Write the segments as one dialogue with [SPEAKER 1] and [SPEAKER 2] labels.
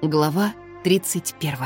[SPEAKER 1] Глава 31.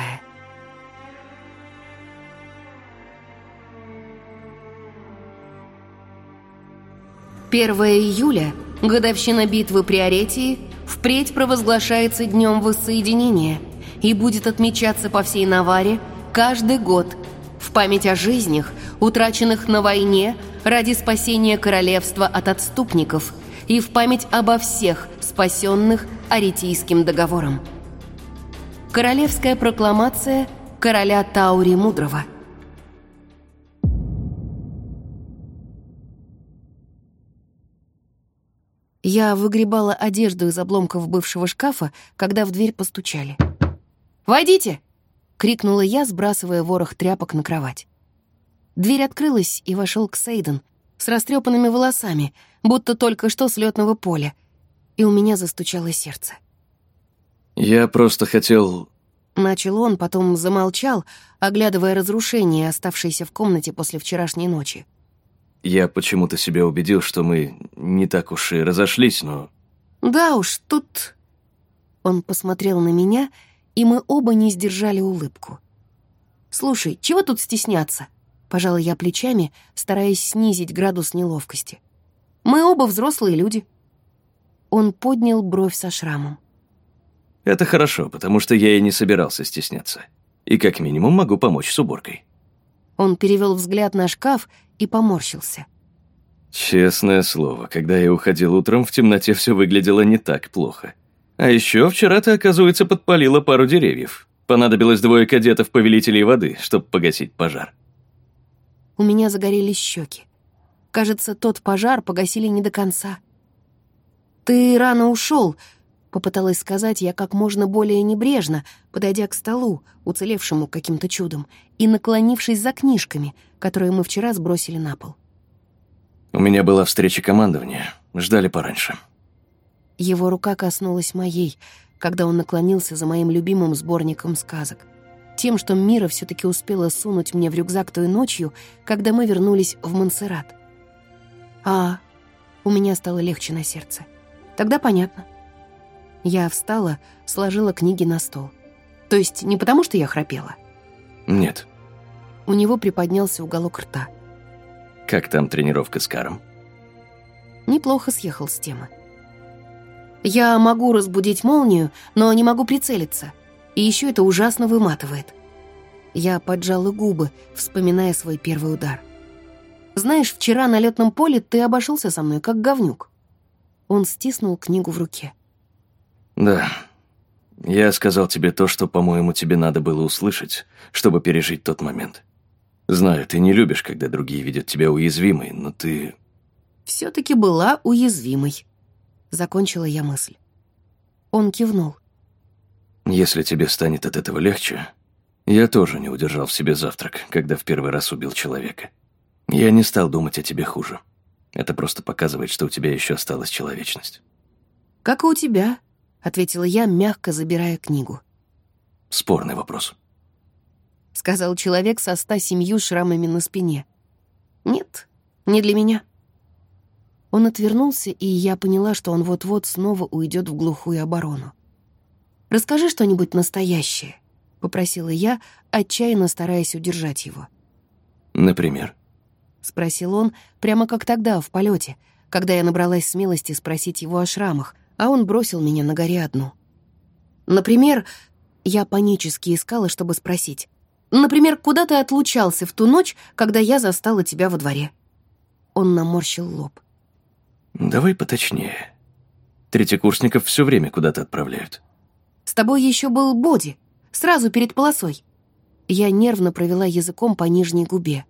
[SPEAKER 1] Первое июля, годовщина битвы при Аретии, впредь провозглашается Днем Воссоединения и будет отмечаться по всей Наварре каждый год в память о жизнях, утраченных на войне ради спасения королевства от отступников, и в память обо всех спасенных Аретийским договором. Королевская прокламация короля Таури Мудрого. Я выгребала одежду из обломков бывшего шкафа, когда в дверь постучали. «Войдите!» — крикнула я, сбрасывая ворох тряпок на кровать. Дверь открылась, и вошел Ксейден с растрепанными волосами, будто только что с лётного поля, и у меня застучало сердце.
[SPEAKER 2] «Я просто хотел...»
[SPEAKER 1] Начал он, потом замолчал, оглядывая разрушения, оставшиеся в комнате после вчерашней ночи.
[SPEAKER 2] Я почему-то себя убедил, что мы не так уж и разошлись, но...
[SPEAKER 1] «Да уж, тут...» Он посмотрел на меня, и мы оба не сдержали улыбку. «Слушай, чего тут стесняться?» Пожала я плечами, стараясь снизить градус неловкости. «Мы оба взрослые люди». Он поднял бровь со шрамом.
[SPEAKER 2] Это хорошо, потому что я и не собирался стесняться. И как минимум могу помочь с уборкой.
[SPEAKER 1] Он перевел взгляд на шкаф и поморщился.
[SPEAKER 2] Честное слово, когда я уходил утром, в темноте все выглядело не так плохо. А еще вчера ты, оказывается, подпалила пару деревьев. Понадобилось 2 кадетов-повелителей воды, чтобы погасить пожар.
[SPEAKER 1] У меня загорелись щеки. Кажется, тот пожар погасили не до конца. «Ты рано ушел», — попыталась сказать я как можно более небрежно, подойдя к столу, уцелевшему каким-то чудом, и наклонившись за книжками, которые мы вчера сбросили на пол.
[SPEAKER 2] У меня была встреча командования. Ждали пораньше.
[SPEAKER 1] Его рука коснулась моей, когда он наклонился за моим любимым сборником сказок. Тем, что Мира все-таки успела сунуть мне в рюкзак той ночью, когда мы вернулись в Монсеррат. У меня стало легче на сердце. Тогда понятно. Я встала, сложила книги на стол. То есть не потому, что я храпела?
[SPEAKER 2] Нет.
[SPEAKER 1] У него приподнялся уголок рта.
[SPEAKER 2] Как там тренировка с Каром?
[SPEAKER 1] Неплохо съехал с темы. Я могу разбудить молнию, но не могу прицелиться. И еще это ужасно выматывает. Я поджала губы, вспоминая свой первый удар. Знаешь, вчера на лётном поле ты обошелся со мной, как говнюк. Он стиснул книгу в руке.
[SPEAKER 2] Да. Я сказал тебе то, что, по-моему, тебе надо было услышать, чтобы пережить тот момент. Знаю, ты не любишь, когда другие видят тебя уязвимой, но ты...
[SPEAKER 1] Все-таки была уязвимой. Закончила я мысль. Он кивнул.
[SPEAKER 2] Если тебе станет от этого легче... Я тоже не удержал в себе завтрак, когда в первый раз убил человека. Я не стал думать о тебе хуже. Это просто показывает, что у тебя еще осталась человечность.
[SPEAKER 1] «Как и у тебя», — ответила я, мягко забирая книгу.
[SPEAKER 2] Спорный вопрос.
[SPEAKER 1] Сказал человек со 107 шрамами на спине. «Нет, не для меня». Он отвернулся, и я поняла, что он вот-вот снова уйдет в глухую оборону. «Расскажи что-нибудь настоящее», — попросила я, отчаянно стараясь удержать его.
[SPEAKER 2] «Например?»
[SPEAKER 1] — спросил он, прямо как тогда, в полете, когда я набралась смелости спросить его о шрамах, а он бросил меня на горе одну. «Например...» — я панически искала, чтобы спросить. «Например, куда ты отлучался в ту ночь, когда я застала тебя во дворе?» Он наморщил лоб.
[SPEAKER 2] «Давай поточнее. Третьекурсников все время куда-то отправляют».
[SPEAKER 1] «С тобой еще был Боди, сразу перед полосой». Я нервно провела языком по нижней губе.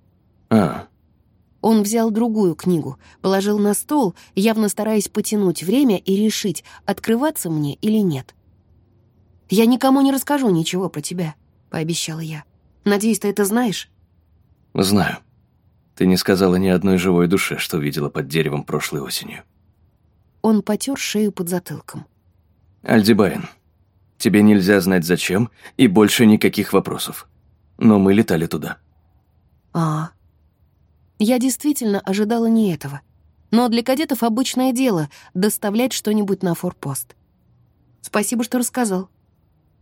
[SPEAKER 1] Он взял другую книгу, положил на стол, явно стараясь потянуть время и решить, открываться мне или нет. «Я никому не расскажу ничего про тебя», — пообещала я. «Надеюсь, ты это знаешь?»
[SPEAKER 2] «Знаю. Ты не сказала ни одной живой душе, что видела под деревом прошлой осенью».
[SPEAKER 1] Он потер шею под затылком.
[SPEAKER 2] «Альдибаин, тебе нельзя знать зачем, и больше никаких вопросов. Но мы летали туда».
[SPEAKER 1] Я действительно ожидала не этого. Но для кадетов обычное дело — доставлять что-нибудь на форпост. Спасибо, что рассказал.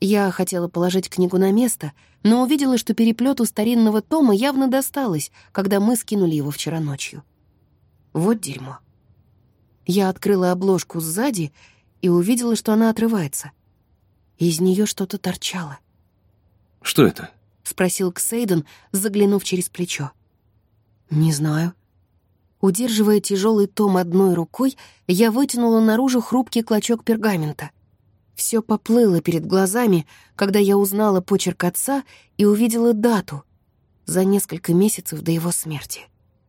[SPEAKER 1] Я хотела положить книгу на место, но увидела, что переплету старинного тома явно досталось, когда мы скинули его вчера ночью. Вот дерьмо. Я открыла обложку сзади и увидела, что она отрывается. Из нее что-то торчало.
[SPEAKER 2] «Что это?»
[SPEAKER 1] — спросил Ксейден, заглянув через плечо. «Не знаю». Удерживая тяжелый том одной рукой, я вытянула наружу хрупкий клочок пергамента. Все поплыло перед глазами, когда я узнала почерк отца и увидела дату за несколько месяцев до его смерти.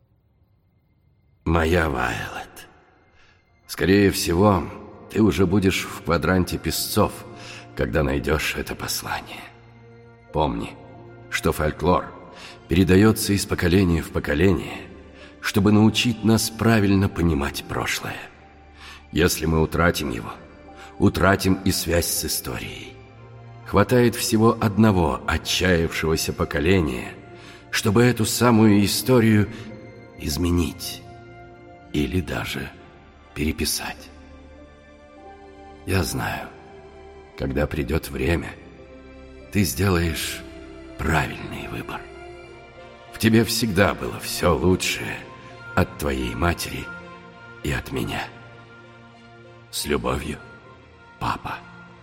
[SPEAKER 3] «Моя Вайлет, скорее всего, ты уже будешь в квадранте песцов, когда найдешь это послание. Помни, что фольклор передается из поколения в поколение, чтобы научить нас правильно понимать прошлое. Если мы утратим его, утратим и связь с историей. Хватает всего одного отчаявшегося поколения, чтобы эту самую историю изменить или даже переписать. Я знаю, когда придет время, ты сделаешь правильный выбор. В тебе всегда было все лучшее от твоей матери и от меня. С любовью, папа».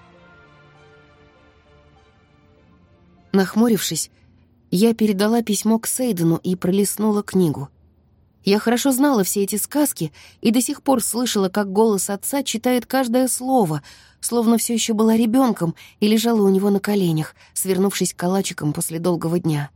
[SPEAKER 1] Нахмурившись, я передала письмо к Сейдену и пролистнула книгу. Я хорошо знала все эти сказки и до сих пор слышала, как голос отца читает каждое слово, словно все еще была ребенком и лежала у него на коленях, свернувшись калачиком после долгого дня.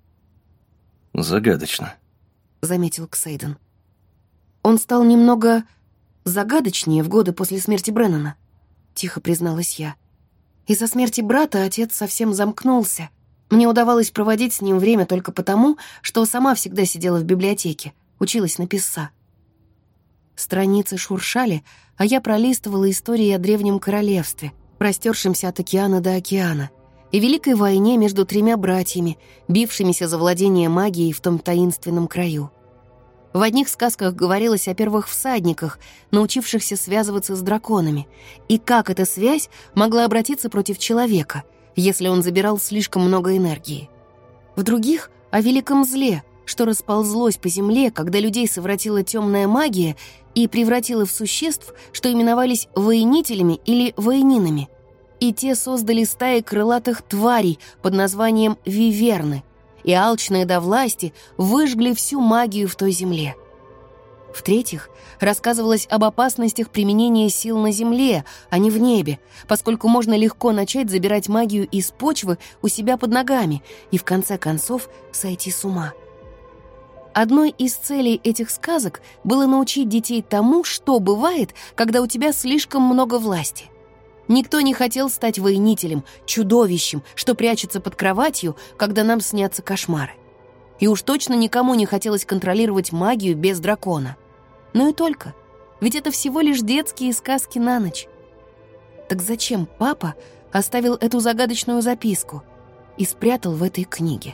[SPEAKER 2] «Загадочно»,
[SPEAKER 1] — заметил Ксейден. Он стал немного загадочнее в годы после смерти Бреннана, — тихо призналась я. Из-за смерти брата отец совсем замкнулся. Мне удавалось проводить с ним время только потому, что сама всегда сидела в библиотеке, училась на писца. Страницы шуршали, а я пролистывала истории о древнем королевстве, простершемся от океана до океана, и великой войне между тремя братьями, бившимися за владение магией в том таинственном краю. В одних сказках говорилось о первых всадниках, научившихся связываться с драконами, и как эта связь могла обратиться против человека, если он забирал слишком много энергии. В других — о великом зле, что расползлось по земле, когда людей совратила темная магия и превратила в существ, что именовались воинителями или воининами. И те создали стаи крылатых тварей под названием виверны, и алчные до власти выжгли всю магию в той земле. В-третьих, рассказывалось об опасностях применения сил на земле, а не в небе, поскольку можно легко начать забирать магию из почвы у себя под ногами и, в конце концов, сойти с ума. Одной из целей этих сказок было научить детей тому, что бывает, когда у тебя слишком много власти. Никто не хотел стать воинителем, чудовищем, что прячется под кроватью, когда нам снятся кошмары. И уж точно никому не хотелось контролировать магию без дракона. Но и только. Ведь это всего лишь детские сказки на ночь. Так зачем папа оставил эту загадочную записку и спрятал в этой книге?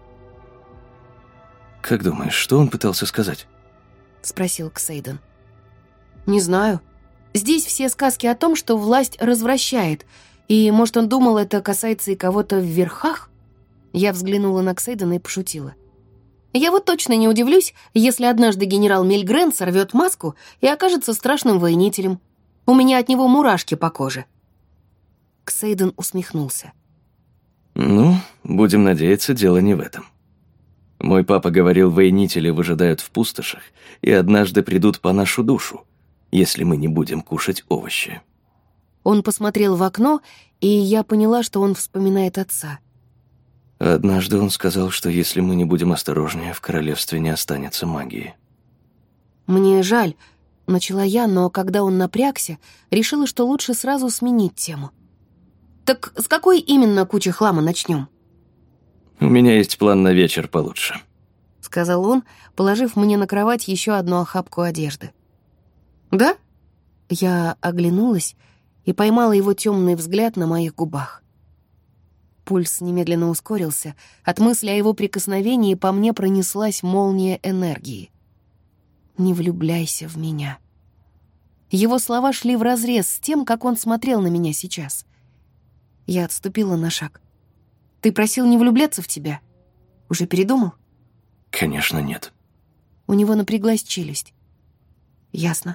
[SPEAKER 2] «Как думаешь, что он пытался сказать?»
[SPEAKER 1] — спросил Ксейден. «Не знаю. Здесь все сказки о том, что власть развращает, и, может, он думал, это касается и кого-то в верхах?» Я взглянула на Ксейдена и пошутила. «Я вот точно не удивлюсь, если однажды генерал Мельгрен сорвет маску и окажется страшным воинителем. У меня от него мурашки по коже». Ксейден усмехнулся.
[SPEAKER 2] «Ну, будем надеяться, дело не в этом. Мой папа говорил, воинители выжидают в пустошах и однажды придут по нашу душу, если мы не будем кушать овощи».
[SPEAKER 1] Он посмотрел в окно, и я поняла, что он вспоминает отца.
[SPEAKER 2] Однажды он сказал, что если мы не будем осторожнее, в королевстве не останется магии.
[SPEAKER 1] «Мне жаль», — начала я, но когда он напрягся, решила, что лучше сразу сменить тему. «Так с какой именно кучи хлама начнем?»
[SPEAKER 2] «У меня есть план на вечер получше»,
[SPEAKER 1] — сказал он, положив мне на кровать еще одну охапку одежды. «Да?» Я оглянулась и поймала его темный взгляд на моих губах. Пульс немедленно ускорился. От мысли о его прикосновении по мне пронеслась молния энергии. «Не влюбляйся в меня». Его слова шли вразрез с тем, как он смотрел на меня сейчас. Я отступила на шаг. «Ты просил не влюбляться в тебя? Уже передумал?»
[SPEAKER 2] Конечно, нет.
[SPEAKER 1] У него напряглась челюсть. «Ясно».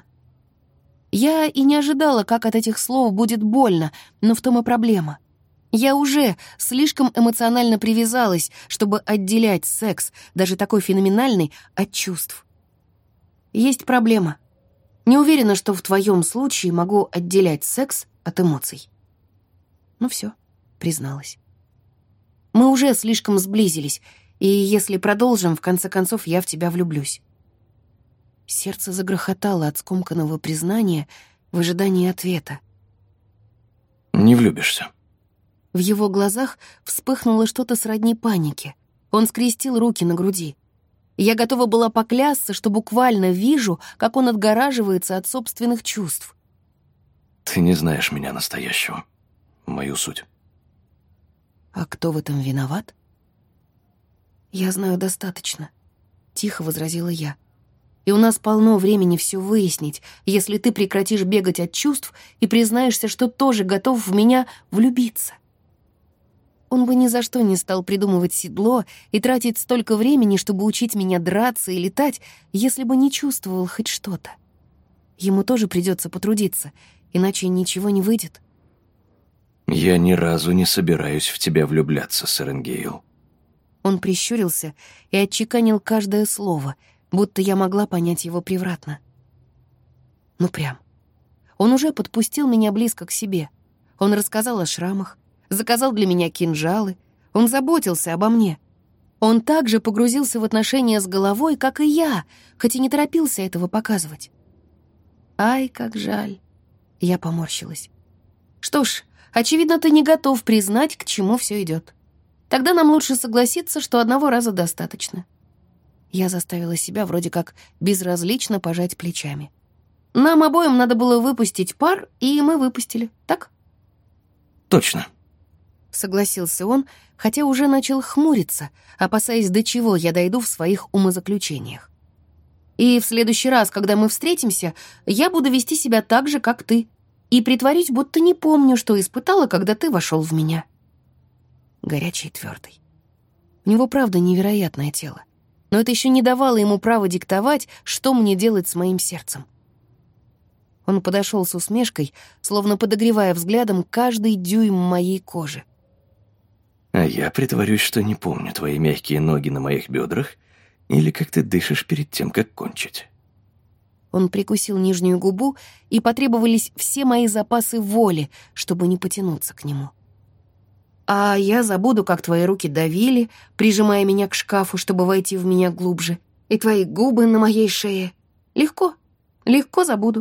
[SPEAKER 1] Я и не ожидала, как от этих слов будет больно, но в том и проблема. Я уже слишком эмоционально привязалась, чтобы отделять секс, даже такой феноменальный, от чувств. Есть проблема. Не уверена, что в твоем случае могу отделять секс от эмоций. Ну все, призналась. Мы уже слишком сблизились, и если продолжим, в конце концов, я в тебя влюблюсь. Сердце загрохотало от скомканного признания в ожидании ответа.
[SPEAKER 2] Не влюбишься.
[SPEAKER 1] В его глазах вспыхнуло что-то сродни панике. Он скрестил руки на груди. Я готова была поклясться, что буквально вижу, как он отгораживается от собственных чувств.
[SPEAKER 2] Ты не знаешь меня настоящего. Мою суть.
[SPEAKER 1] А кто в этом виноват? Я знаю достаточно, тихо возразила я. И у нас полно времени все выяснить, если ты прекратишь бегать от чувств и признаешься, что тоже готов в меня влюбиться. Он бы ни за что не стал придумывать седло и тратить столько времени, чтобы учить меня драться и летать, если бы не чувствовал хоть что-то. Ему тоже придется потрудиться, иначе ничего не выйдет.
[SPEAKER 2] Я ни разу не собираюсь в тебя влюбляться, Серенгейл.
[SPEAKER 1] Он прищурился и отчеканил каждое слово, будто я могла понять его превратно. Ну прям. Он уже подпустил меня близко к себе. Он рассказал о шрамах, заказал для меня кинжалы. Он заботился обо мне. Он также погрузился в отношения с головой, как и я, хоть и не торопился этого показывать. Ай, как жаль. Я поморщилась. Что ж, очевидно, ты не готов признать, к чему все идет. Тогда нам лучше согласиться, что одного раза достаточно. Я заставила себя вроде как безразлично пожать плечами. Нам обоим надо было выпустить пар, и мы выпустили, так?
[SPEAKER 2] Точно.
[SPEAKER 1] Согласился он, хотя уже начал хмуриться, опасаясь, до чего я дойду в своих умозаключениях. И в следующий раз, когда мы встретимся, я буду вести себя так же, как ты, и притворюсь, будто не помню, что испытала, когда ты вошел в меня. Горячий и твердый. У него, правда, невероятное тело, но это еще не давало ему права диктовать, что мне делать с моим сердцем. Он подошел с усмешкой, словно подогревая взглядом каждый дюйм моей кожи.
[SPEAKER 2] А я притворюсь, что не помню твои мягкие ноги на моих бедрах или как ты дышишь перед тем, как кончить.
[SPEAKER 1] Он прикусил нижнюю губу, и потребовались все мои запасы воли, чтобы не потянуться к нему. А я забуду, как твои руки давили, прижимая меня к шкафу, чтобы войти в меня глубже, и твои губы на моей шее. Легко, легко забуду.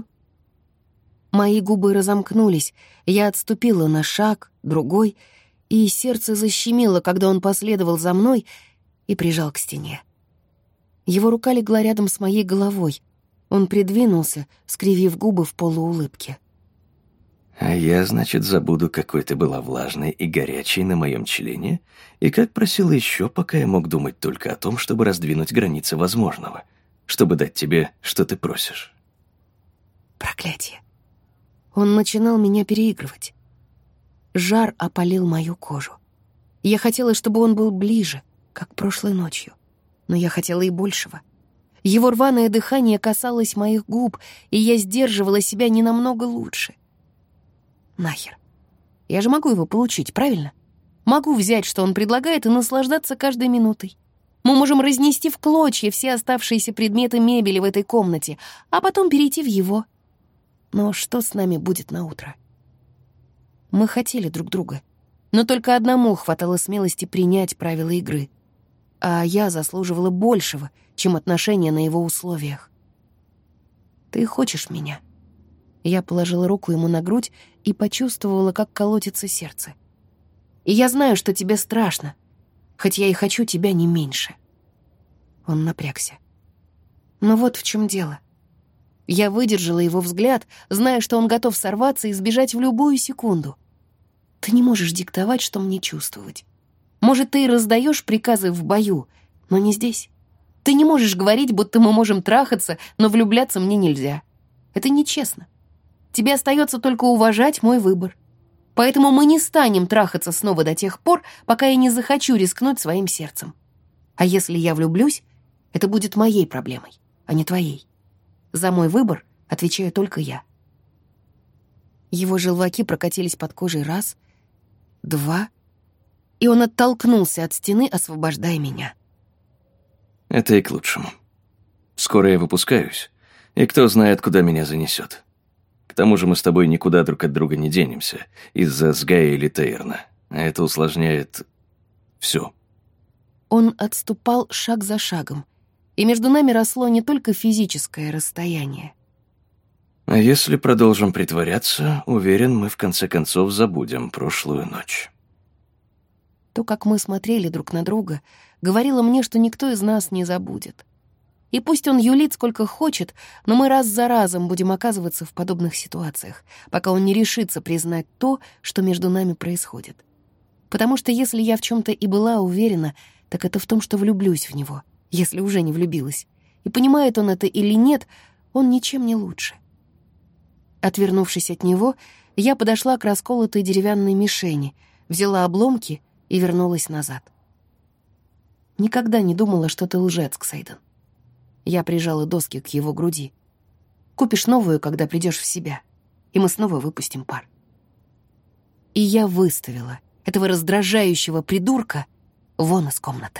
[SPEAKER 1] Мои губы разомкнулись, я отступила на шаг, другой, и сердце защемило, когда он последовал за мной и прижал к стене. Его рука легла рядом с моей головой. Он придвинулся, скривив губы в полуулыбке.
[SPEAKER 2] А я, значит, забуду, какой ты была влажной и горячей на моем члене, и как просила еще, пока я мог думать только о том, чтобы раздвинуть границы возможного, чтобы дать тебе, что ты просишь.
[SPEAKER 1] Проклятие. Он начинал меня переигрывать. Жар опалил мою кожу. Я хотела, чтобы он был ближе, как прошлой ночью. Но я хотела и большего. Его рваное дыхание касалось моих губ, и я сдерживала себя не намного лучше. Нахер. Я же могу его получить, правильно? Могу взять, что он предлагает, и наслаждаться каждой минутой. Мы можем разнести в клочья все оставшиеся предметы мебели в этой комнате, а потом перейти в его. Но что с нами будет на утро? Мы хотели друг друга, но только одному хватало смелости принять правила игры. А я заслуживала большего, чем отношения на его условиях. «Ты хочешь меня?» Я положила руку ему на грудь и почувствовала, как колотится сердце. «И я знаю, что тебе страшно, хоть я и хочу тебя не меньше». Он напрягся. Но вот в чем дело. Я выдержала его взгляд, зная, что он готов сорваться и сбежать в любую секунду. Ты не можешь диктовать, что мне чувствовать. Может, ты и раздаешь приказы в бою, но не здесь. Ты не можешь говорить, будто мы можем трахаться, но влюбляться мне нельзя. Это нечестно. Тебе остается только уважать мой выбор. Поэтому мы не станем трахаться снова до тех пор, пока я не захочу рискнуть своим сердцем. А если я влюблюсь, это будет моей проблемой, а не твоей. За мой выбор отвечаю только я». Его желваки прокатились под кожей раз, два, и он оттолкнулся от стены, освобождая меня.
[SPEAKER 2] Это и к лучшему. Скоро я выпускаюсь, и кто знает, куда меня занесет. К тому же мы с тобой никуда друг от друга не денемся из-за Сгая или Тейрна, а это усложняет все.
[SPEAKER 1] Он отступал шаг за шагом, и между нами росло не только физическое расстояние.
[SPEAKER 2] А если продолжим притворяться, уверен, мы в конце концов забудем прошлую ночь.
[SPEAKER 1] То, как мы смотрели друг на друга, говорило мне, что никто из нас не забудет. И пусть он юлит сколько хочет, но мы раз за разом будем оказываться в подобных ситуациях, пока он не решится признать то, что между нами происходит. Потому что если я в чем-то и была уверена, так это в том, что влюблюсь в него, если уже не влюбилась. И понимает он это или нет, он ничем не лучше. Отвернувшись от него, я подошла к расколотой деревянной мишени, взяла обломки и вернулась назад. «Никогда не думала, что ты лжец, Ксейден». Я прижала доски к его груди. «Купишь новую, когда придешь в себя, и мы снова выпустим пар». И я выставила этого раздражающего придурка вон из комнаты.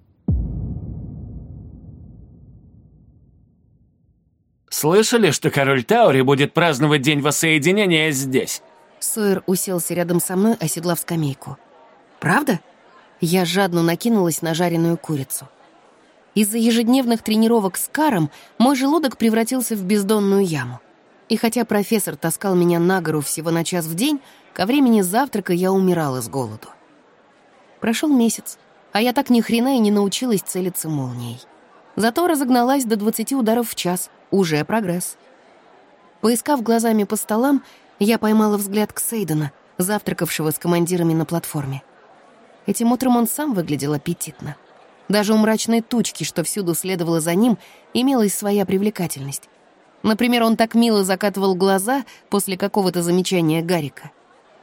[SPEAKER 4] Слышали, что король Таури будет праздновать День Воссоединения здесь?
[SPEAKER 1] Сойер уселся рядом со мной, оседлав скамейку. «Правда?» Я жадно накинулась на жареную курицу. Из-за ежедневных тренировок с Каром мой желудок превратился в бездонную яму. И хотя профессор таскал меня на гору всего на час в день, ко времени завтрака я умирала с голоду. Прошел месяц, а я так ни хрена и не научилась целиться молнией. Зато разогналась до 20 ударов в час. Уже прогресс. Поискав глазами по столам, я поймала взгляд Ксейдена, завтракавшего с командирами на платформе. Этим утром он сам выглядел аппетитно. Даже у мрачной тучки, что всюду следовало за ним, имелась своя привлекательность. Например, он так мило закатывал глаза после какого-то замечания Гарика.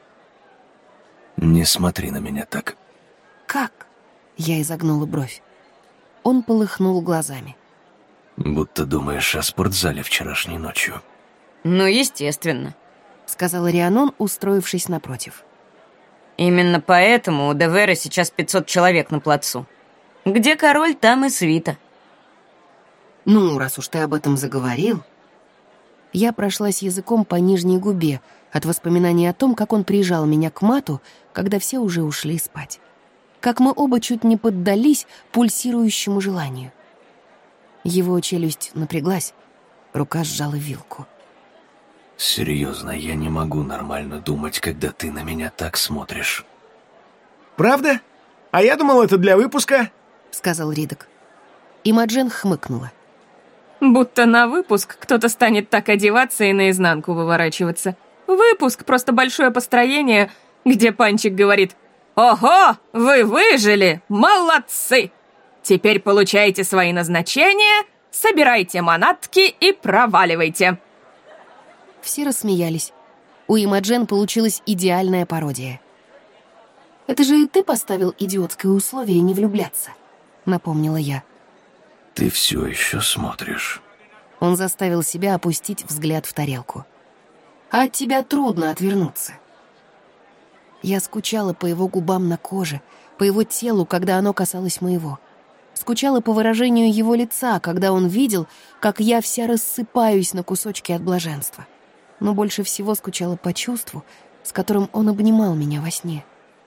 [SPEAKER 2] «Не смотри на меня так».
[SPEAKER 1] «Как?» — я изогнула бровь. Он полыхнул глазами.
[SPEAKER 2] «Будто думаешь о спортзале вчерашней ночью».
[SPEAKER 5] «Ну, естественно»,
[SPEAKER 1] — сказал Рианон, устроившись напротив.
[SPEAKER 5] «Именно поэтому у Девера сейчас 500 человек на плацу. Где король, там и свита».
[SPEAKER 1] «Ну, раз уж ты об этом заговорил...» Я прошлась языком по нижней губе от воспоминаний о том, как он прижал меня к мату, когда все уже ушли спать. Как мы оба чуть не поддались пульсирующему желанию. Его челюсть напряглась, рука сжала вилку.
[SPEAKER 2] «Серьезно, я не могу нормально думать, когда ты на меня так смотришь».
[SPEAKER 6] «Правда? А я думал, это для выпуска»,
[SPEAKER 1] — сказал Ридок. Имаджен хмыкнула.
[SPEAKER 7] «Будто на выпуск кто-то станет так одеваться и наизнанку выворачиваться. Выпуск — просто большое построение, где Панчик говорит: «Ого, вы выжили! Молодцы! Теперь получайте свои назначения, собирайте манатки и проваливайте».
[SPEAKER 1] Все рассмеялись. У Имаджен получилась идеальная пародия. «Это же и ты поставил идиотское условие не влюбляться», — напомнила я.
[SPEAKER 2] «Ты все еще смотришь».
[SPEAKER 1] Он заставил себя опустить взгляд в тарелку. «А от тебя трудно отвернуться». Я скучала по его губам на коже, по его телу, когда оно касалось моего. Скучала по выражению его лица, когда он видел, как я вся рассыпаюсь на кусочки от блаженства. Но больше всего скучала по чувству, с которым он обнимал меня во сне.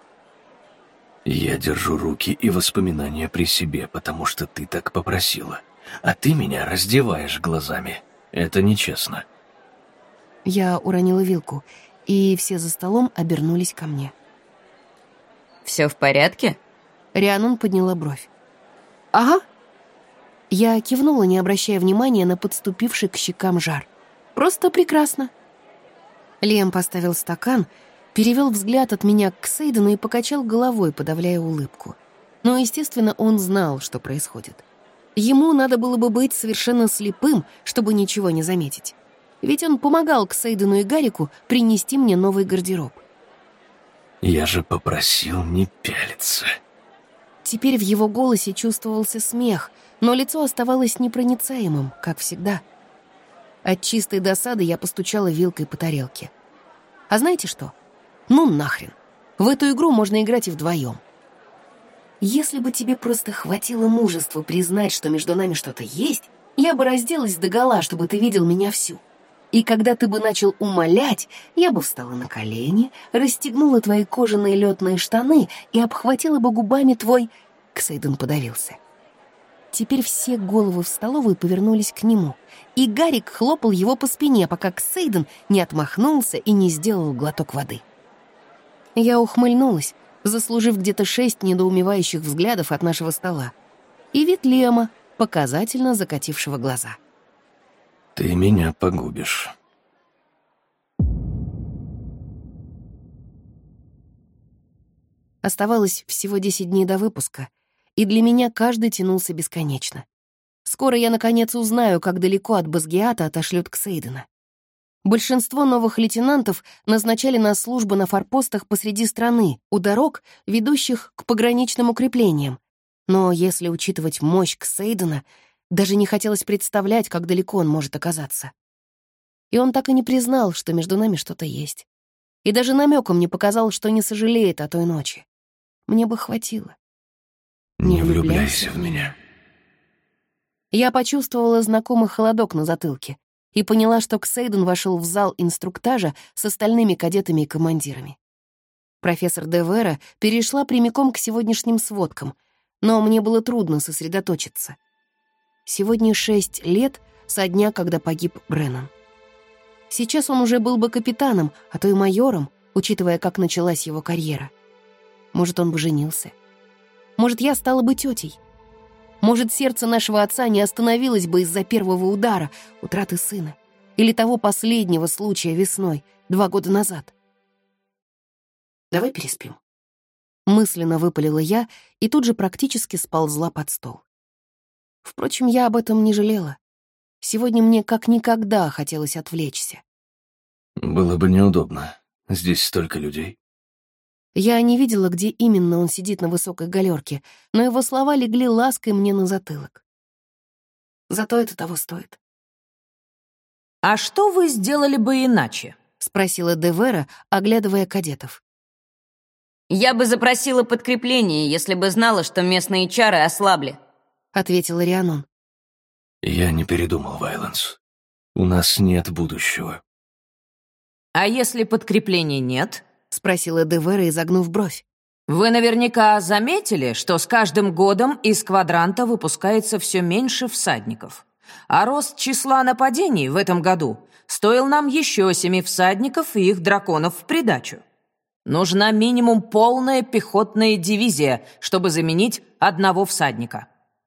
[SPEAKER 2] «Я держу руки и воспоминания при себе, потому что ты так попросила. А ты меня раздеваешь глазами. Это нечестно».
[SPEAKER 1] Я уронила вилку, и все за столом обернулись ко мне.
[SPEAKER 5] «Все в порядке?»
[SPEAKER 1] Рианон подняла бровь. «Ага». Я кивнула, не обращая внимания на подступивший к щекам жар. «Просто прекрасно». Лиам поставил стакан, перевел взгляд от меня к Ксейдену и покачал головой, подавляя улыбку. Но, естественно, он знал, что происходит. Ему надо было бы быть совершенно слепым, чтобы ничего не заметить. Ведь он помогал Ксейдену и Гарику принести мне новый гардероб.
[SPEAKER 2] Я же попросил не пялиться.
[SPEAKER 1] Теперь в его голосе чувствовался смех, но лицо оставалось непроницаемым, как всегда. От чистой досады я постучала вилкой по тарелке. А знаете что? Ну нахрен. В эту игру можно играть и вдвоем. Если бы тебе просто хватило мужества признать, что между нами что-то есть, я бы разделась догола, чтобы ты видел меня всю. И когда ты бы начал умолять, я бы встала на колени, расстегнула твои кожаные летные штаны и обхватила бы губами твой... Ксейден подавился. Теперь все головы в столовой повернулись к нему, и Гарик хлопал его по спине, пока Ксейден не отмахнулся и не сделал глоток воды. Я ухмыльнулась, заслужив где-то 6 недоумевающих взглядов от нашего стола, и вид Лема, показательно закатившего глаза.
[SPEAKER 2] Ты меня погубишь.
[SPEAKER 1] Оставалось всего 10 дней до выпуска, и для меня каждый тянулся бесконечно. Скоро я, наконец, узнаю, как далеко от Базгиата отошлют Ксейдена. Большинство новых лейтенантов назначали на службу на форпостах посреди страны, у дорог, ведущих к пограничным укреплениям. Но если учитывать мощь Ксейдена, даже не хотелось представлять, как далеко он может оказаться. И он так и не признал, что между нами что-то есть. И даже намеком не показал, что не сожалеет о той ночи. Мне бы хватило.
[SPEAKER 2] Не влюбляйся в меня.
[SPEAKER 1] Я почувствовала знакомый холодок на затылке и поняла, что Ксейден вошел в зал инструктажа с остальными кадетами и командирами. Профессор де Вера перешла прямиком к сегодняшним сводкам, но мне было трудно сосредоточиться. Сегодня 6 лет со дня, когда погиб Бреннан. Сейчас он уже был бы капитаном, а то и майором, учитывая, как началась его карьера. Может, он бы женился. Может, я стала бы тетей. Может, сердце нашего отца не остановилось бы из-за первого удара, утраты сына, или того последнего случая весной, 2 года назад. «Давай переспим», — мысленно выпалила я и тут же практически сползла под стол. Впрочем, я об этом не жалела. Сегодня мне как никогда хотелось отвлечься.
[SPEAKER 2] Было бы неудобно. Здесь столько людей.
[SPEAKER 1] Я не видела, где именно он сидит на высокой галерке, но его слова легли лаской мне на затылок. Зато это того стоит.
[SPEAKER 8] «А что вы сделали бы иначе?»
[SPEAKER 1] — спросила де Вера, оглядывая кадетов.
[SPEAKER 5] «Я бы запросила подкрепление, если бы знала, что местные чары ослабли»,
[SPEAKER 1] — ответила Рианон.
[SPEAKER 2] Я не передумал, Вайленс. У нас нет будущего.
[SPEAKER 8] «А если подкрепления нет?»
[SPEAKER 1] — спросила де Вера, изогнув бровь.
[SPEAKER 8] «Вы наверняка заметили, что с каждым годом из квадранта выпускается все меньше всадников. А рост числа нападений в этом году стоил нам еще 7 всадников и их драконов в придачу. Нужна минимум полная пехотная дивизия, чтобы заменить 1 всадника».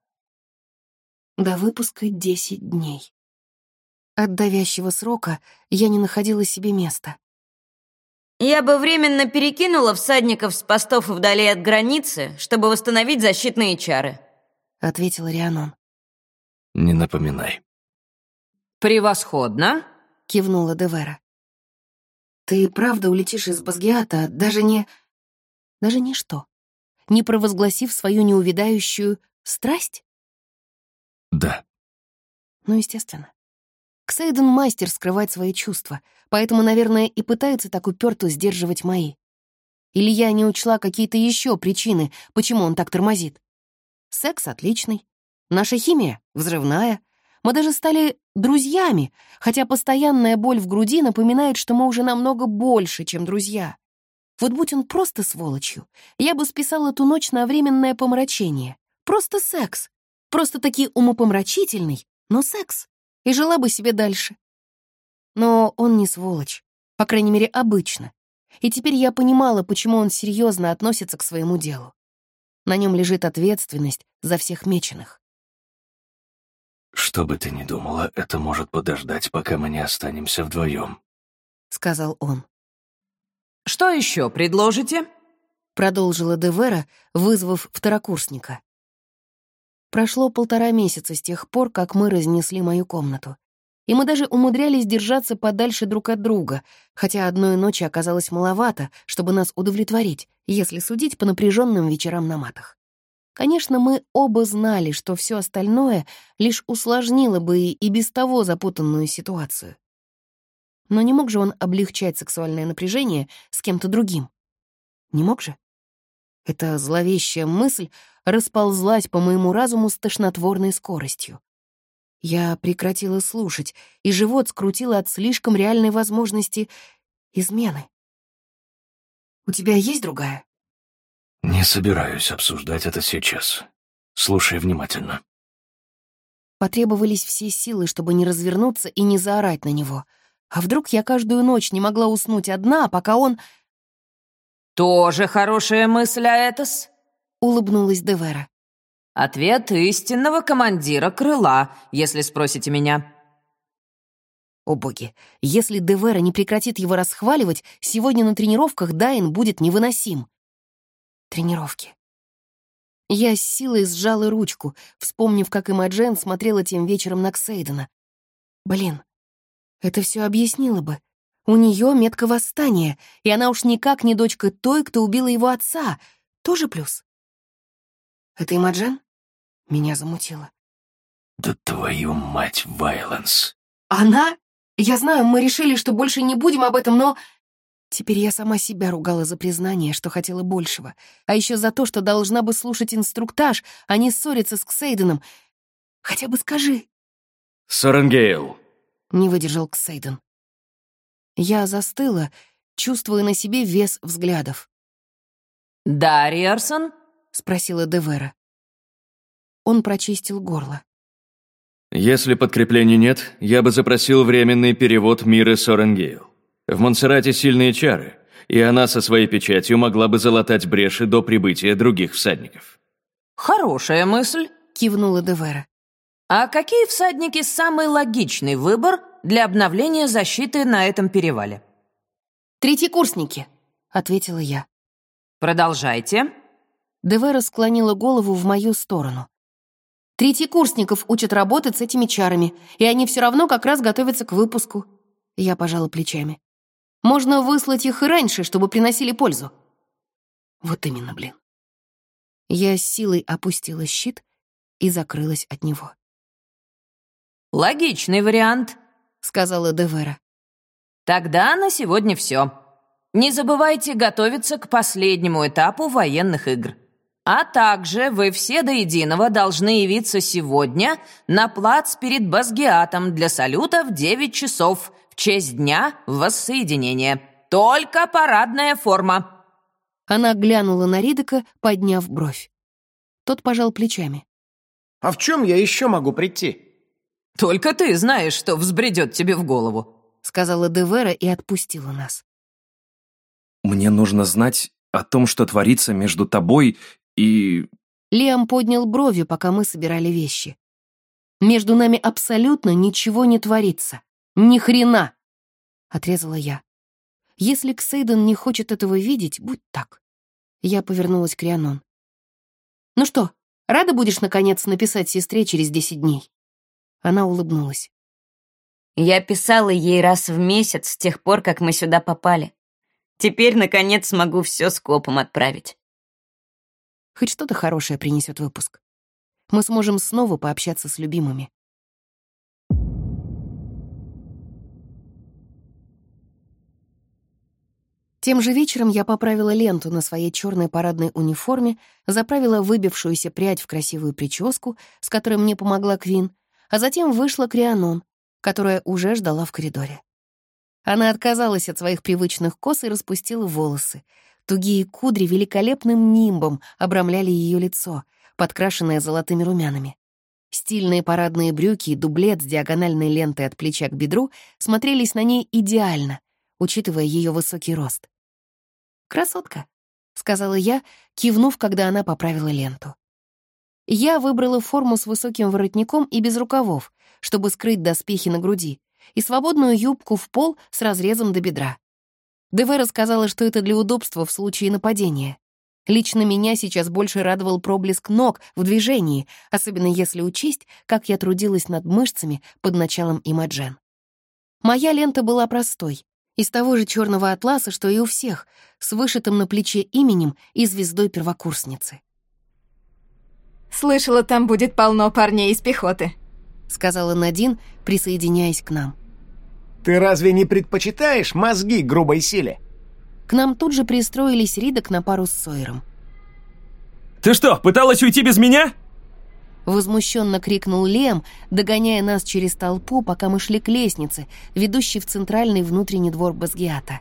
[SPEAKER 1] До выпуска 10 дней. От давящего срока я не находила себе места.
[SPEAKER 5] «Я бы временно перекинула всадников с постов вдали от границы, чтобы восстановить защитные чары»,
[SPEAKER 1] — ответила Рианон.
[SPEAKER 2] Не напоминай.
[SPEAKER 8] «Превосходно»,
[SPEAKER 1] — кивнула де Вера. «Ты правда улетишь из Базгиата, даже не что? Не провозгласив свою неувядающую страсть?»
[SPEAKER 2] Да.
[SPEAKER 1] Ну, естественно. Ксейден мастер скрывать свои чувства, поэтому, наверное, и пытается так уперто сдерживать мои. Или я не учла какие-то еще причины, почему он так тормозит. Секс отличный, наша химия взрывная, мы даже стали друзьями, хотя постоянная боль в груди напоминает, что мы уже намного больше, чем друзья. Вот будь он просто сволочью, я бы списала ту ночь на временное помрачение. Просто секс. Просто-таки умопомрачительный, но секс. И жила бы себе дальше. Но он не сволочь, по крайней мере, обычно. И теперь я понимала, почему он серьезно относится к своему делу. На нем лежит ответственность за всех меченых.
[SPEAKER 2] Что бы ты ни думала, это может подождать, пока мы не останемся вдвоем,
[SPEAKER 1] — сказал он.
[SPEAKER 8] «Что еще предложите?»
[SPEAKER 1] — продолжила де Вера, вызвав второкурсника. Прошло 1,5 месяца с тех пор, как мы разнесли мою комнату. и мы даже умудрялись держаться подальше друг от друга, хотя одной ночи оказалось маловато, чтобы нас удовлетворить, если судить по напряженным вечерам на матах. Конечно, мы оба знали, что все остальное лишь усложнило бы и без того запутанную ситуацию. Но не мог же он облегчать сексуальное напряжение с кем-то другим? Не мог же? Эта зловещая мысль расползлась по моему разуму с тошнотворной скоростью. Я прекратила слушать, и живот скрутило от слишком реальной возможности измены. «У тебя есть другая?»
[SPEAKER 2] Не собираюсь обсуждать это сейчас. Слушай внимательно.
[SPEAKER 1] Потребовались все силы, чтобы не развернуться и не заорать на него. А вдруг я каждую ночь не могла уснуть одна, пока он...
[SPEAKER 8] «Тоже хорошая мысль, Аэтос», —
[SPEAKER 1] улыбнулась Девера.
[SPEAKER 8] «Ответ истинного командира крыла, если спросите меня».
[SPEAKER 1] О боги, если Девера не прекратит его расхваливать, сегодня на тренировках Дайн будет невыносим. Тренировки. Я с силой сжала ручку, вспомнив, как Имаджен смотрела тем вечером на Ксейдена. Блин, это все объяснило бы. У нее метка восстания, и она уж никак не дочка той, кто убила его отца. Тоже плюс. Это Имаджен? Меня замутило.
[SPEAKER 2] Да твою мать, Вайленс.
[SPEAKER 1] Она? Я знаю, мы решили, что больше не будем об этом, но... Теперь я сама себя ругала за признание, что хотела большего. А еще за то, что должна бы слушать инструктаж, а не ссориться с Ксейденом. Хотя бы скажи.
[SPEAKER 2] Соренгейл.
[SPEAKER 1] Не выдержал Ксейден. Я застыла, чувствуя на себе вес взглядов.
[SPEAKER 8] «Да, Риарсон?»
[SPEAKER 1] — спросила Девера. Он прочистил горло.
[SPEAKER 2] Если подкреплений нет, я бы запросил временный перевод Миры Соренгейл. В Монсеррате сильные чары, и она со своей печатью могла бы залатать бреши до прибытия других всадников.
[SPEAKER 8] «Хорошая мысль», —
[SPEAKER 1] кивнула Девера.
[SPEAKER 8] «А какие всадники самый логичный выбор для обновления защиты на этом перевале?»
[SPEAKER 1] «Третьекурсники», — ответила я.
[SPEAKER 8] «Продолжайте».
[SPEAKER 1] Девера склонила голову в мою сторону. «Третьекурсников учат работать с этими чарами, и они все равно как раз готовятся к выпуску». Я пожала плечами. «Можно выслать их и раньше, чтобы приносили пользу». Вот именно, блин. Я с силой опустила щит и закрылась от него.
[SPEAKER 8] «Логичный вариант», — сказала Девера. «Тогда на сегодня все. Не забывайте готовиться к последнему этапу военных игр. А также вы все до единого должны явиться сегодня на плац перед Базгиатом для салюта в 9 часов в честь Дня Воссоединения. Только парадная форма».
[SPEAKER 1] Она глянула на Ридека, подняв бровь. Тот пожал плечами.
[SPEAKER 6] «А в чем я еще могу прийти?»
[SPEAKER 8] «Только ты знаешь, что взбредет тебе в голову», —
[SPEAKER 1] сказала Девера и отпустила нас.
[SPEAKER 9] «Мне нужно знать о том, что творится между тобой и...»
[SPEAKER 1] Лиам поднял брови, пока мы собирали вещи. «Между нами абсолютно ничего не творится. Ни хрена!» — отрезала я. «Если Ксейден не хочет этого видеть, будь так». Я повернулась к Рианон. «Ну что, рада будешь, наконец, написать сестре через 10 дней?» Она улыбнулась.
[SPEAKER 5] Я писала ей раз в месяц с тех пор, как мы сюда попали. Теперь, наконец, смогу все скопом отправить.
[SPEAKER 1] Хоть что-то хорошее принесет выпуск. Мы сможем снова пообщаться с любимыми. Тем же вечером я поправила ленту на своей черной парадной униформе, заправила выбившуюся прядь в красивую прическу, с которой мне помогла Квин, а затем вышла к Рианон, которая уже ждала в коридоре. Она отказалась от своих привычных кос и распустила волосы. Тугие кудри великолепным нимбом обрамляли ее лицо, подкрашенное золотыми румянами. Стильные парадные брюки и дублет с диагональной лентой от плеча к бедру смотрелись на ней идеально, учитывая ее высокий рост. «Красотка», — сказала я, кивнув, когда она поправила ленту. Я выбрала форму с высоким воротником и без рукавов, чтобы скрыть доспехи на груди, и свободную юбку в пол с разрезом до бедра. Девера сказала, что это для удобства в случае нападения. Лично меня сейчас больше радовал проблеск ног в движении, особенно если учесть, как я трудилась над мышцами под началом Имаджен. Моя лента была простой, из того же черного атласа, что и у всех, с вышитым на плече именем и звездой первокурсницы.
[SPEAKER 7] «Слышала, там будет полно парней из пехоты»,
[SPEAKER 1] — сказала Надин, присоединяясь к нам.
[SPEAKER 6] Ты разве не предпочитаешь мозги грубой силе?
[SPEAKER 1] К нам тут же пристроились Ридок на пару с Сойером.
[SPEAKER 9] «Ты что, пыталась уйти без меня?»
[SPEAKER 1] Возмущенно крикнул Лиам, догоняя нас через толпу, пока мы шли к лестнице, ведущей в центральный внутренний двор Базгиата.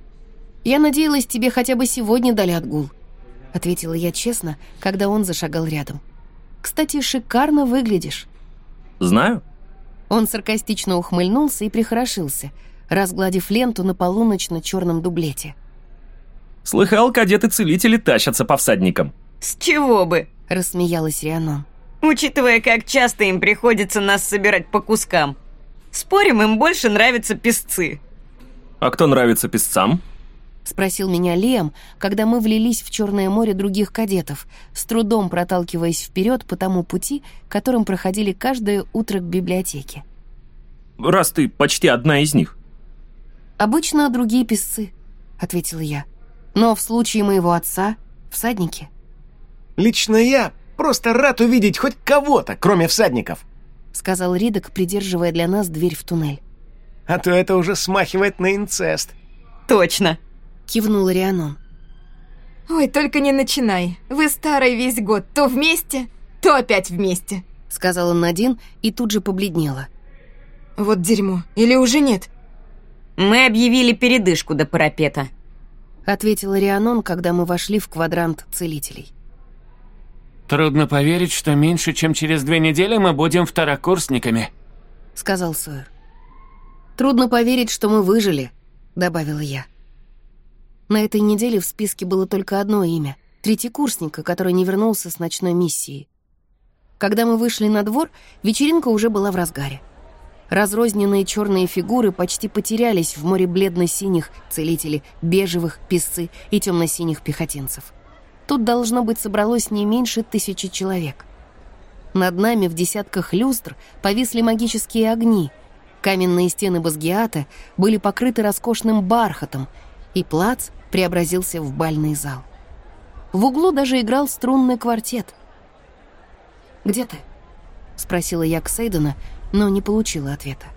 [SPEAKER 1] «Я надеялась, тебе хотя бы сегодня дали отгул», — ответила я честно, когда он зашагал рядом. «Кстати, шикарно выглядишь».
[SPEAKER 9] «Знаю».
[SPEAKER 1] Он саркастично ухмыльнулся и прихорошился, разгладив ленту на полуночно-черном дублете.
[SPEAKER 9] «Слыхал, кадеты-целители тащатся по всадникам».
[SPEAKER 5] «С чего бы?»
[SPEAKER 1] — рассмеялась Рианон.
[SPEAKER 5] «Учитывая, как часто им приходится нас собирать по кускам. Спорим, им больше нравятся песцы».
[SPEAKER 9] «А кто нравится песцам?»
[SPEAKER 1] — спросил меня Лиам, когда мы влились в Черное море других кадетов, с трудом проталкиваясь вперед по тому пути, которым проходили каждое утро к библиотеке.
[SPEAKER 9] «Раз ты почти одна из них».
[SPEAKER 1] «Обычно другие песцы», — ответила я. «Но в случае моего отца — всадники».
[SPEAKER 6] Лично я просто рад увидеть хоть кого-то, кроме всадников,
[SPEAKER 1] — сказал Ридок, придерживая для нас дверь в туннель.
[SPEAKER 6] А то это уже смахивает на инцест.
[SPEAKER 5] «Точно»,
[SPEAKER 1] — кивнула Рианон.
[SPEAKER 7] «Ой, только не начинай. Вы старый весь год то вместе, то опять вместе»,
[SPEAKER 1] — сказала Надин и тут же побледнела.
[SPEAKER 7] «Вот дерьмо. Или уже нет?»
[SPEAKER 5] «Мы объявили передышку до парапета»,
[SPEAKER 1] — ответила Рианон, когда мы вошли в квадрант целителей.
[SPEAKER 4] «Трудно поверить, что меньше, чем через 2 недели мы будем второкурсниками»,
[SPEAKER 1] — сказал Сойер. «Трудно поверить, что мы выжили», — добавила я. На этой неделе в списке было только одно имя — третьекурсника, который не вернулся с ночной миссии. Когда мы вышли на двор, вечеринка уже была в разгаре. Разрозненные черные фигуры почти потерялись в море бледно-синих целителей, бежевых, песцы и темно-синих пехотинцев. Тут, должно быть, собралось не меньше 1000 человек. Над нами в десятках люстр повисли магические огни. Каменные стены Базгиата были покрыты роскошным бархатом, и плац преобразился в бальный зал. В углу даже играл струнный квартет. «Где ты?» — спросила я Ксейдена, но не получила ответа.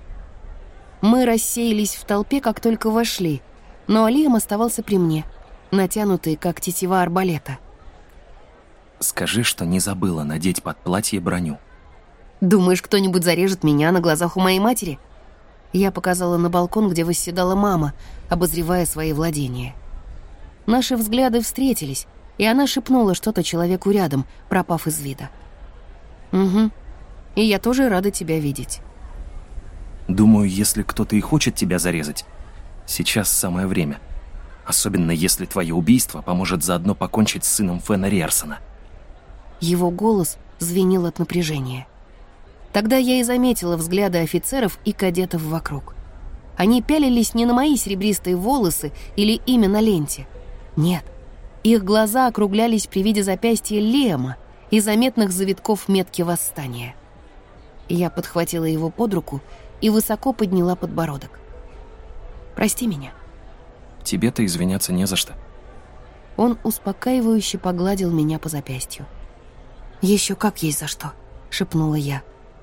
[SPEAKER 1] Мы рассеялись в толпе, как только вошли, но Лиам оставался при мне, натянутый, как тетива арбалета.
[SPEAKER 9] «Скажи, что не забыла надеть под платье броню».
[SPEAKER 1] «Думаешь, кто-нибудь зарежет меня на глазах у моей матери?» Я показала на балкон, где восседала мама, обозревая свои владения. Наши взгляды встретились, и она шепнула что-то человеку рядом, пропав из вида. «Угу. И я тоже рада тебя видеть».
[SPEAKER 9] «Думаю, если кто-то и хочет тебя зарезать, сейчас самое время. Особенно если твое убийство поможет заодно покончить с сыном Фена Риарсона».
[SPEAKER 1] Его голос звенел от напряжения. Тогда я и заметила взгляды офицеров и кадетов вокруг. Они пялились не на мои серебристые волосы или имя на ленте. Нет, их глаза округлялись при виде запястья Лиама и заметных завитков метки восстания. Я подхватила его под руку и высоко подняла подбородок. «Прости меня».
[SPEAKER 9] «Тебе-то извиняться не за что».
[SPEAKER 1] Он успокаивающе погладил меня по запястью. «Еще как есть за что», — шепнула я.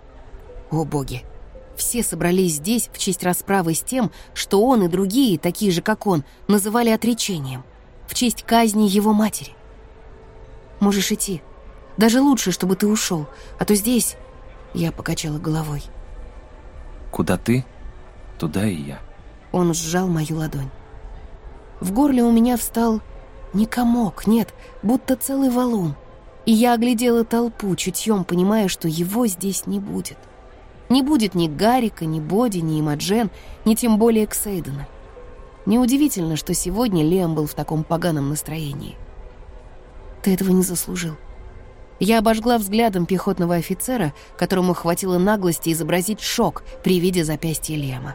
[SPEAKER 1] О боги! Все собрались здесь в честь расправы с тем, что он и другие, такие же, как он, называли отречением, в честь казни его матери. «Можешь идти. Даже лучше, чтобы ты ушел, а то здесь...» Я покачала головой.
[SPEAKER 9] «Куда ты, туда и я».
[SPEAKER 1] Он сжал мою ладонь. В горле у меня встал не комок, нет, будто целый валун. И я оглядела толпу, чутьем понимая, что его здесь не будет. Не будет ни Гарика, ни Боди, ни Имаджен, ни тем более Ксейдена. Неудивительно, что сегодня Лиам был в таком поганом настроении. «Ты этого не заслужил». Я обожгла взглядом пехотного офицера, которому хватило наглости изобразить шок при виде запястья Лиама.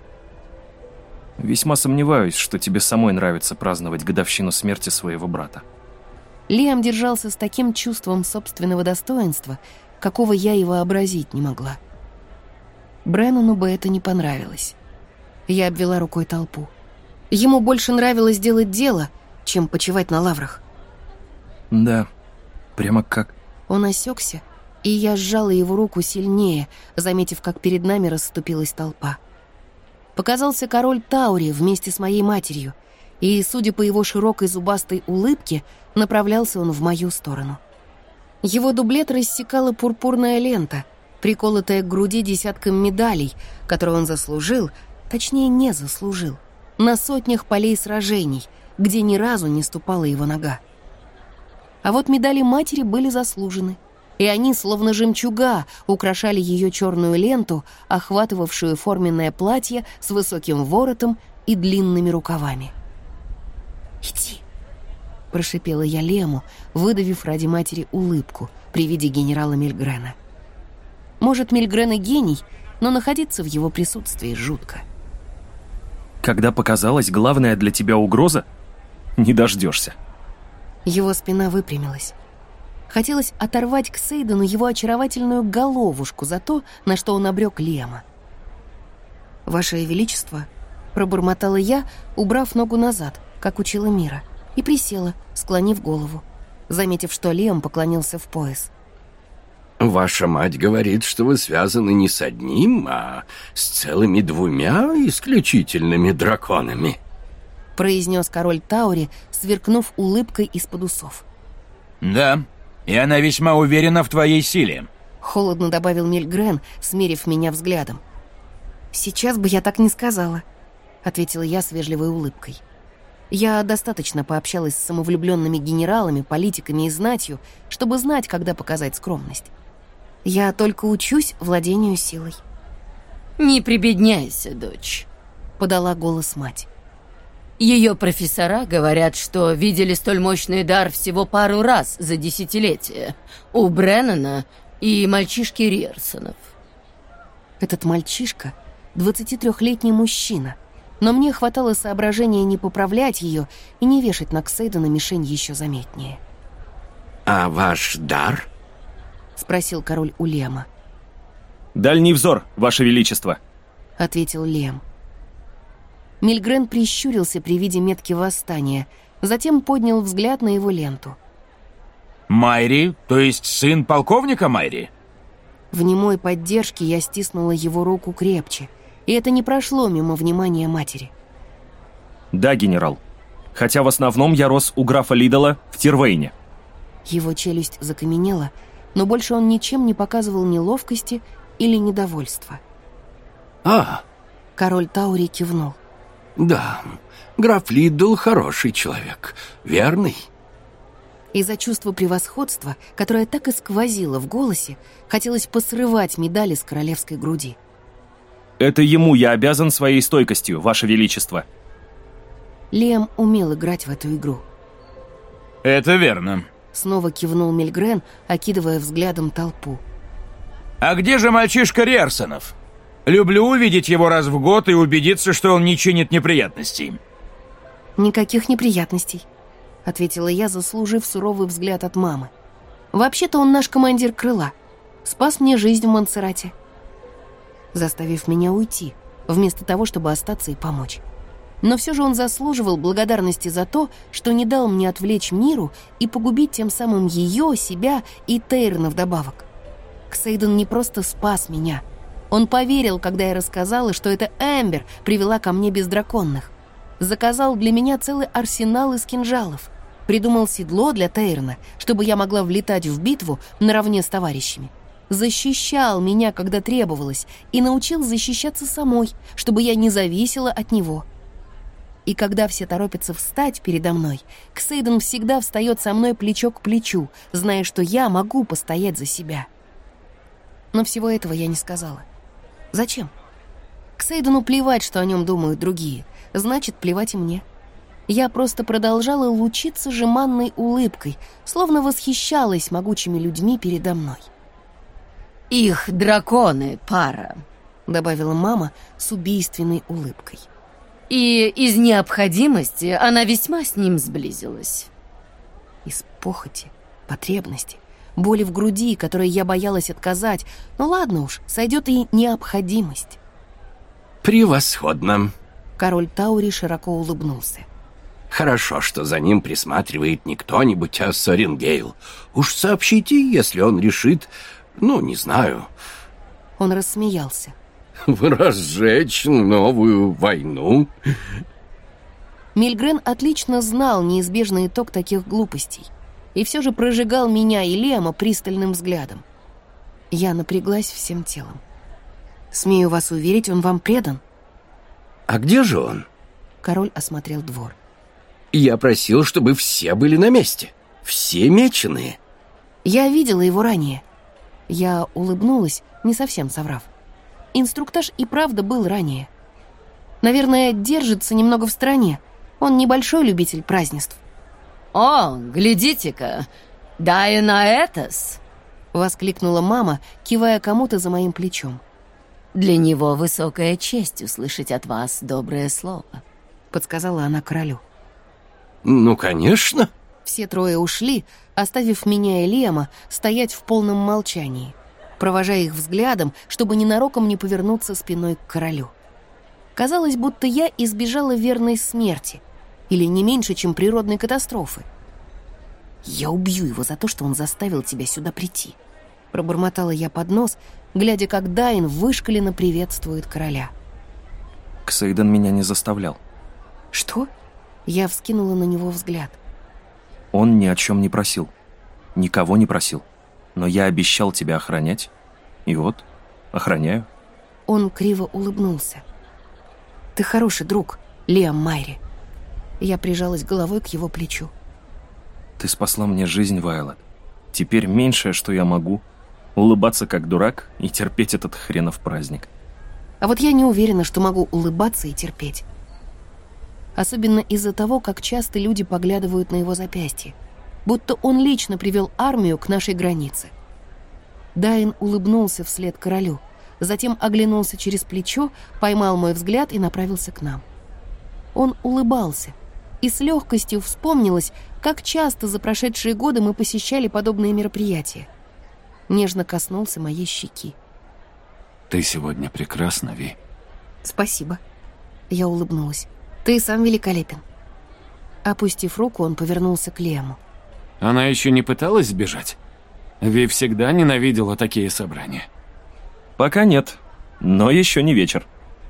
[SPEAKER 9] «Весьма сомневаюсь, что тебе самой нравится праздновать годовщину смерти своего брата».
[SPEAKER 1] Лиам держался с таким чувством собственного достоинства, какого я и вообразить не могла. Бреннану бы это не понравилось. Я обвела рукой толпу. Ему больше нравилось делать дело, чем почивать на лаврах.
[SPEAKER 9] Да, прямо как...
[SPEAKER 1] Он осекся, и я сжала его руку сильнее, заметив, как перед нами расступилась толпа. Показался король Таури вместе с моей матерью, и, судя по его широкой зубастой улыбке, направлялся он в мою сторону. Его дублет рассекала пурпурная лента, приколотая к груди десятком медалей, которые он заслужил, точнее, не заслужил, на сотнях полей сражений, где ни разу не ступала его нога. А вот медали матери были заслужены, и они, словно жемчуга, украшали ее черную ленту, охватывавшую форменное платье с высоким воротом и длинными рукавами. «Иди!» — прошипела я Лему, выдавив ради матери улыбку при виде генерала Мильгрена. Может, Мильгрен и гений, но находиться в его присутствии жутко.
[SPEAKER 9] Когда показалась главная для тебя угроза, не дождешься.
[SPEAKER 1] Его спина выпрямилась. Хотелось оторвать к Сейдену его очаровательную головушку за то, на что он обрек Лема. «Ваше Величество», — пробормотала я, убрав ногу назад, как учила Мира, и присела, склонив голову, заметив, что Лем поклонился в пояс.
[SPEAKER 3] «Ваша мать говорит, что вы связаны не с одним, а с целыми 2 исключительными драконами»,
[SPEAKER 1] — произнес король Таури, сверкнув улыбкой из-под усов.
[SPEAKER 10] «Да, и она весьма уверена в твоей силе»,
[SPEAKER 1] — холодно добавил Мильгрен, смерив меня взглядом. «Сейчас бы я так не сказала», — ответила я с вежливой улыбкой. Я достаточно пообщалась с самовлюбленными генералами, политиками и знатью, чтобы знать, когда показать скромность. Я только учусь владению силой.
[SPEAKER 11] «Не прибедняйся, дочь», — подала голос мать. «Ее профессора говорят, что видели столь мощный дар всего пару раз за десятилетия. У Бреннана и мальчишки Риерсонов».
[SPEAKER 1] Этот мальчишка — 23-летний мужчина, но мне хватало соображения не поправлять ее и не вешать на Ксейдена мишень еще заметнее.
[SPEAKER 3] «А ваш дар?»
[SPEAKER 1] — спросил король у Лема.
[SPEAKER 9] «Дальний взор, Ваше Величество»,
[SPEAKER 1] — ответил Лем. Мильгрен прищурился при виде метки восстания, затем поднял взгляд на его ленту.
[SPEAKER 10] «Майри, то есть сын полковника Майри?»
[SPEAKER 1] В немой поддержке я стиснула его руку крепче, и это не прошло мимо внимания матери.
[SPEAKER 9] «Да, генерал. Хотя в основном я рос у графа Лидала в Тирвейне».
[SPEAKER 1] Его челюсть закаменела, но больше он ничем не показывал неловкости или недовольства.
[SPEAKER 3] «А!»
[SPEAKER 1] — король Таури кивнул.
[SPEAKER 3] «Да, граф Лидл хороший человек, верный».
[SPEAKER 1] Из-за чувства превосходства, которое так и сквозило в голосе, хотелось посрывать медали с королевской груди.
[SPEAKER 9] «Это ему я обязан своей стойкостью, Ваше Величество».
[SPEAKER 1] Лем умел играть в эту игру.
[SPEAKER 10] «Это верно»,
[SPEAKER 1] — снова кивнул Мильгрен, окидывая взглядом толпу.
[SPEAKER 10] «А где же мальчишка Риерсонов? Люблю увидеть его раз в год и убедиться, что он не чинит неприятностей».
[SPEAKER 1] «Никаких неприятностей», — ответила я, заслужив суровый взгляд от мамы. «Вообще-то он наш командир крыла. Спас мне жизнь в Монсеррате», заставив меня уйти, вместо того, чтобы остаться и помочь. Но все же он заслуживал благодарности за то, что не дал мне отвлечь Миру и погубить тем самым ее, себя и Тейрна вдобавок. Ксейден не просто спас меня. Он поверил, когда я рассказала, что это Эмбер привела ко мне бездраконных. Заказал для меня целый арсенал из кинжалов. Придумал седло для Тейрна, чтобы я могла влетать в битву наравне с товарищами. Защищал меня, когда требовалось, и научил защищаться самой, чтобы я не зависела от него. И когда все торопятся встать передо мной, Ксейден всегда встает со мной плечо к плечу, зная, что я могу постоять за себя. Но всего этого я не сказала. Зачем? Ксейдену плевать, что о нем думают другие, значит, плевать и мне. Я просто продолжала лучиться жеманной улыбкой, словно восхищалась могучими людьми передо мной.
[SPEAKER 11] «Их драконы, пара», —
[SPEAKER 1] добавила мама с убийственной улыбкой.
[SPEAKER 11] «И из необходимости она весьма с ним сблизилась».
[SPEAKER 1] Из похоти, потребности, боли в груди, которой я боялась отказать. Ну ладно уж, сойдет и необходимость.
[SPEAKER 3] Превосходно.
[SPEAKER 1] Король Таури широко улыбнулся.
[SPEAKER 3] Хорошо, что за ним присматривает не кто-нибудь, а Соренгейл. Уж сообщите, если он решит, не знаю.
[SPEAKER 1] Он рассмеялся.
[SPEAKER 3] Разжечь новую войну?
[SPEAKER 1] Мильгрен отлично знал неизбежный итог таких глупостей и все же прожигал меня и Лиама пристальным взглядом. Я напряглась всем телом. Смею вас уверить, он вам предан.
[SPEAKER 3] А где же он?
[SPEAKER 1] Король осмотрел двор.
[SPEAKER 3] Я просил, чтобы все были на месте. Все меченые.
[SPEAKER 1] Я видела его ранее. Я улыбнулась, не совсем соврав. Инструктаж и правда был ранее. Наверное, держится немного в стороне. Он небольшой любитель празднеств.
[SPEAKER 11] «О, глядите-ка, Дайнаэтос!»
[SPEAKER 1] — воскликнула мама, кивая кому-то за моим плечом.
[SPEAKER 11] «Для него высокая честь услышать от вас доброе слово»,
[SPEAKER 1] — подсказала она королю.
[SPEAKER 3] «Ну, конечно!»
[SPEAKER 1] Все трое ушли, оставив меня и Лиама стоять в полном молчании, провожая их взглядом, чтобы ненароком не повернуться спиной к королю. Казалось, будто я избежала верной смерти, или не меньше, чем природной катастрофы. «Я убью его за то, что он заставил тебя сюда прийти», — пробормотала я под нос, глядя, как Дайн вышкаленно приветствует короля.
[SPEAKER 9] Ксейден меня не заставлял.
[SPEAKER 1] «Что?» Я вскинула на него взгляд.
[SPEAKER 9] Он ни о чем не просил. Никого не просил. Но я обещал тебя охранять. И вот, охраняю.
[SPEAKER 1] Он криво улыбнулся. «Ты хороший друг, Лиам Майри». Я прижалась головой к его плечу.
[SPEAKER 9] Ты спасла мне жизнь, Вайлет. Теперь меньшее, что я могу, улыбаться как дурак и терпеть этот хренов праздник.
[SPEAKER 1] А вот я не уверена, что могу улыбаться и терпеть. Особенно из-за того, как часто люди поглядывают на его запястье, будто он лично привел армию к нашей границе. Дайн улыбнулся вслед королю, затем оглянулся через плечо, поймал мой взгляд и направился к нам. Он улыбался, и с легкостью вспомнилось, как часто за прошедшие годы мы посещали подобные мероприятия. Нежно коснулся моей щеки.
[SPEAKER 4] «Ты сегодня прекрасна, Ви».
[SPEAKER 1] «Спасибо». Я улыбнулась. «Ты сам великолепен». Опустив руку, он повернулся к Лиаму.
[SPEAKER 4] Она еще не пыталась сбежать? Ви всегда ненавидела такие собрания.
[SPEAKER 9] Пока нет, но еще не вечер.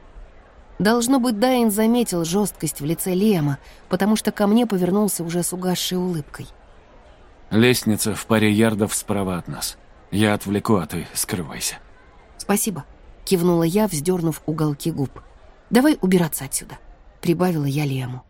[SPEAKER 1] Должно быть, Дайн заметил жесткость в лице Лиама, потому что ко мне повернулся уже с угасшей улыбкой.
[SPEAKER 4] Лестница в паре ярдов справа от нас. Я отвлеку, а ты скрывайся.
[SPEAKER 1] «Спасибо», — кивнула я, вздернув уголки губ. «Давай убираться отсюда», — прибавила я Лиаму.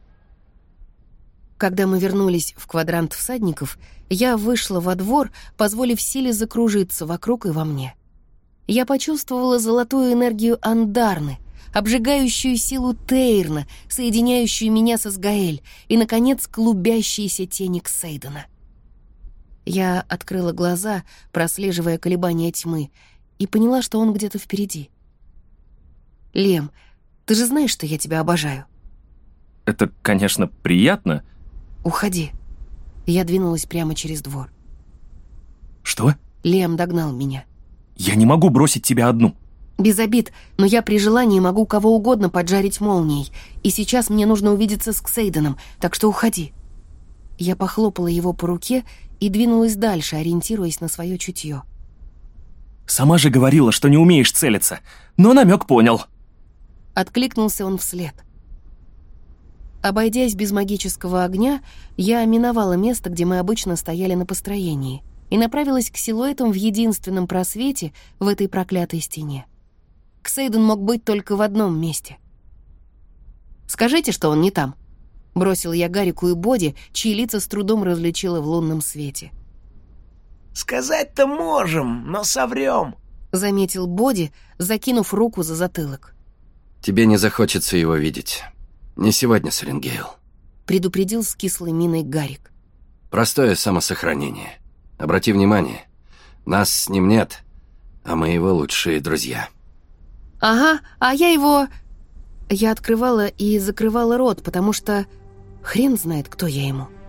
[SPEAKER 1] Когда мы вернулись в квадрант всадников, я вышла во двор, позволив силе закружиться вокруг и во мне. Я почувствовала золотую энергию Андарны, обжигающую силу Тейрна, соединяющую меня с Асгаэль, и, наконец, клубящиеся тени Ксейдена. Я открыла глаза, прослеживая колебания тьмы, и поняла, что он где-то впереди. «Лем, ты же знаешь, что я тебя обожаю».
[SPEAKER 9] Это, конечно, приятно.
[SPEAKER 1] «Уходи». Я двинулась прямо через двор.
[SPEAKER 9] Что?
[SPEAKER 1] Лем догнал меня.
[SPEAKER 9] Я не могу бросить тебя одну.
[SPEAKER 1] Без обид, но я при желании могу кого угодно поджарить молнией, и сейчас мне нужно увидеться с Ксейденом, так что уходи. Я похлопала его по руке и двинулась дальше, ориентируясь на свое чутье.
[SPEAKER 9] Сама же говорила, что не умеешь целиться, но намек понял.
[SPEAKER 1] Откликнулся он вслед. Обойдясь без магического огня, я миновала место, где мы обычно стояли на построении, и направилась к силуэтам в единственном просвете в этой проклятой стене. Ксейден мог быть только в одном месте. «Скажите, что он не там», — бросил я Гарику и Боди, чьи лица с трудом различила в лунном свете.
[SPEAKER 6] «Сказать-то можем, но соврем»,
[SPEAKER 1] — заметил Боди, закинув руку за затылок.
[SPEAKER 3] «Тебе не захочется его видеть. Не сегодня, Соренгейл»,
[SPEAKER 1] — предупредил с кислой миной Гарик.
[SPEAKER 3] «Простое самосохранение. Обрати внимание, нас с ним нет, а мы его лучшие друзья».
[SPEAKER 1] «Ага, а я его...» Я открывала и закрывала рот, потому что хрен знает, кто я ему.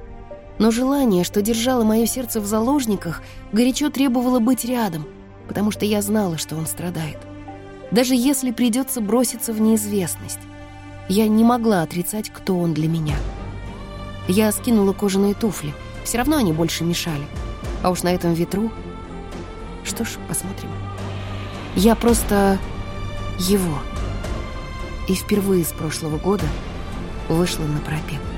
[SPEAKER 1] Но желание, что держало мое сердце в заложниках, горячо требовало быть рядом, потому что я знала, что он страдает. Даже если придется броситься в неизвестность, я не могла отрицать, кто он для меня. Я скинула кожаные туфли, все равно они больше мешали. А уж на этом ветру... Что ж, посмотрим. Я просто... его. И впервые с прошлого года вышла на пропет.